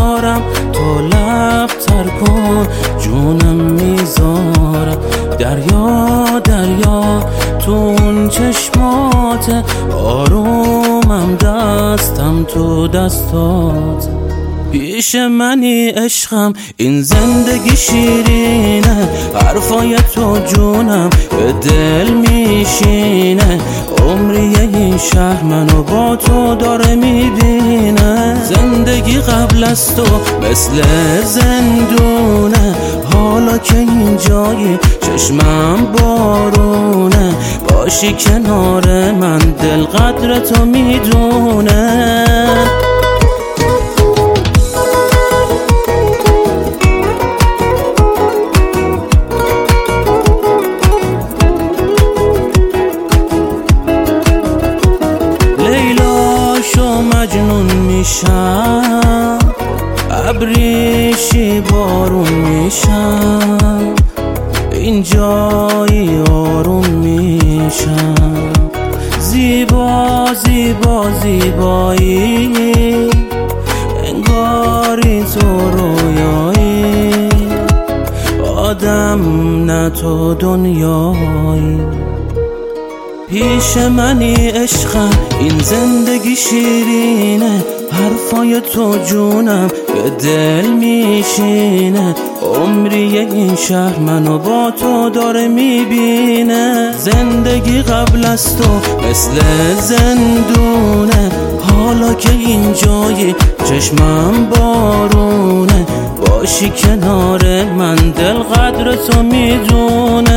میارم تا لب تر کن جونم میذارم دریا دریا تو اون چشمات آرومم دستم تو دستات پیش منی عشقم این زندگی شیرینه حرفای تو جونم به دل میشینه عمری این شهر منو با تو داره میبینه زندگی قبل از تو مثل زندونه حالا که این جایی چشمم بارونه باشی کنار من دل قدر تو میدونه مجنون میشم ابریشی بارون میشم این جایی آروم میشم زیبا زیبا زیبایی انگاری تو رویایی آدم نه تو دنیایی پیش منی عشقم این زندگی شیرینه حرفای تو جونم به دل میشینه عمری این شهر منو با تو داره میبینه زندگی قبل از تو مثل زندونه حالا که این جایی چشمم بارونه باشی کنار من دل قدر تو میدونه